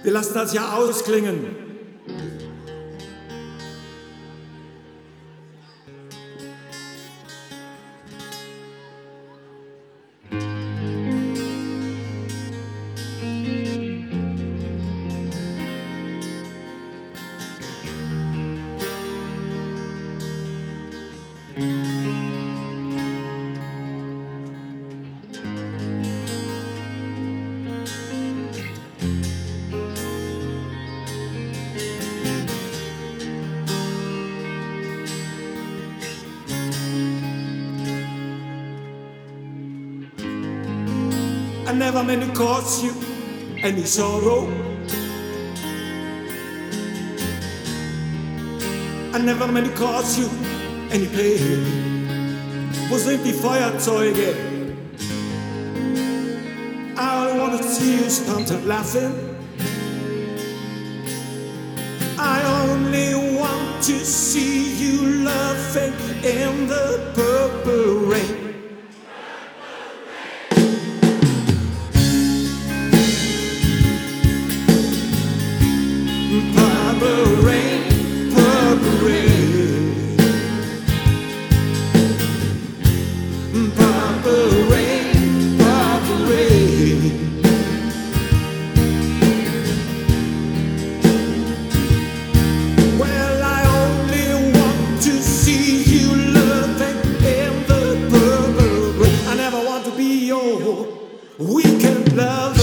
Wir lassen das ja ausklingen. I never meant to cause you any sorrow. I never meant to cause you any pain. Wo sind die Feuerzeuge? I wanna see you start laughing. I only want to see you laughing in the purple rain. Purple rain, purple rain, purple rain, purple rain. Well, I only want to see you loving in the purple rain. I never want to be your weekend lover.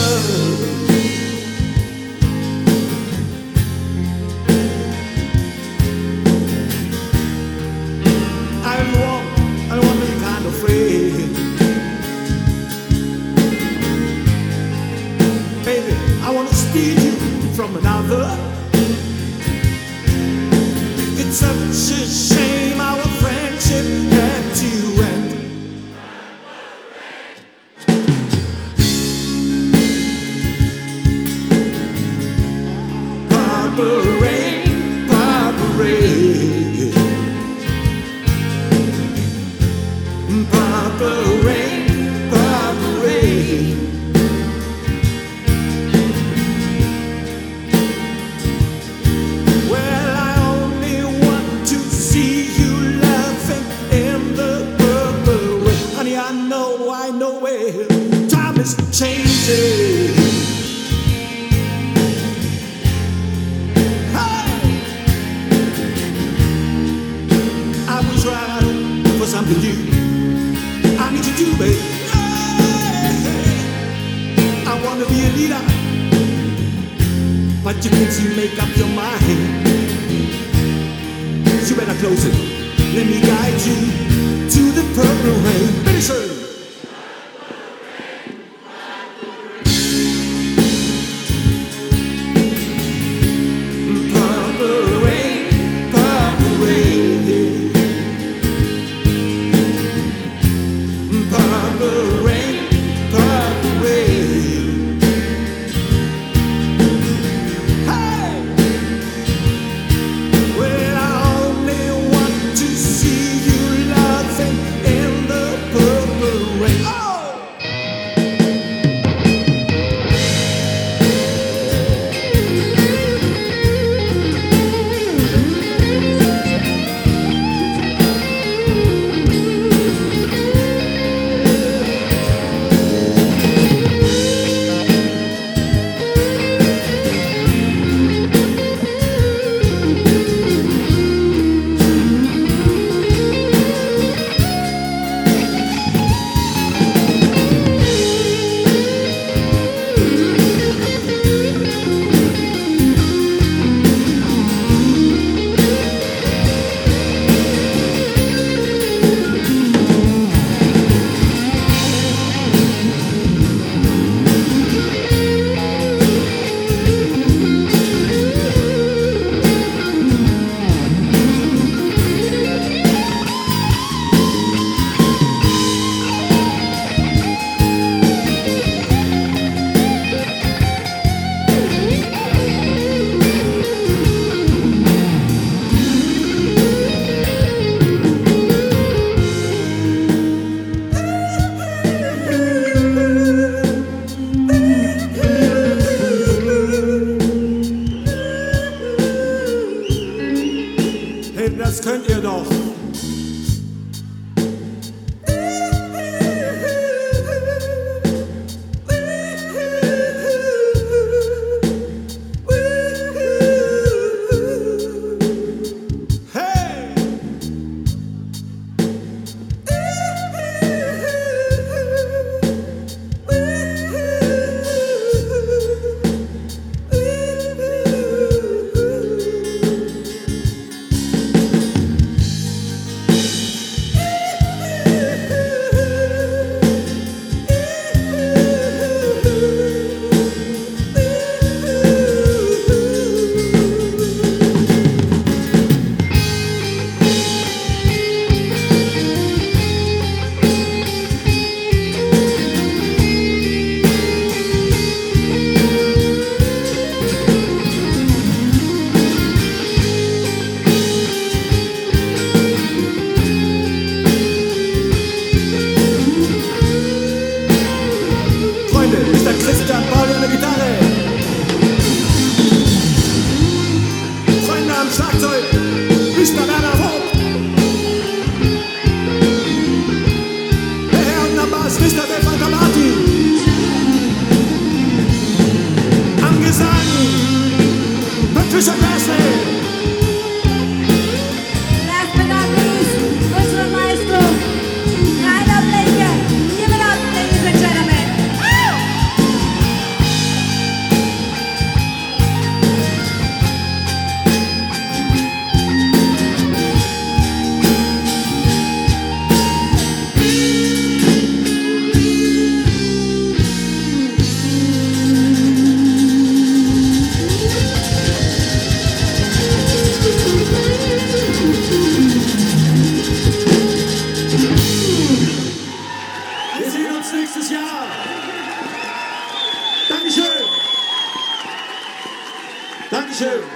Baby, I want to steal you from another. It's such a shame our friendship had to end. Purple rain, purple rain, purple rain, purple rain. Well, I only want to see you laughing in the purple rain. Honey, I know where time is changing. I was trying for something new. I need you to, babe. I wanna be a leader, but you can't seem to make up your mind. You better close it. Let me guide you to the purple rain. Finish her. Purple you.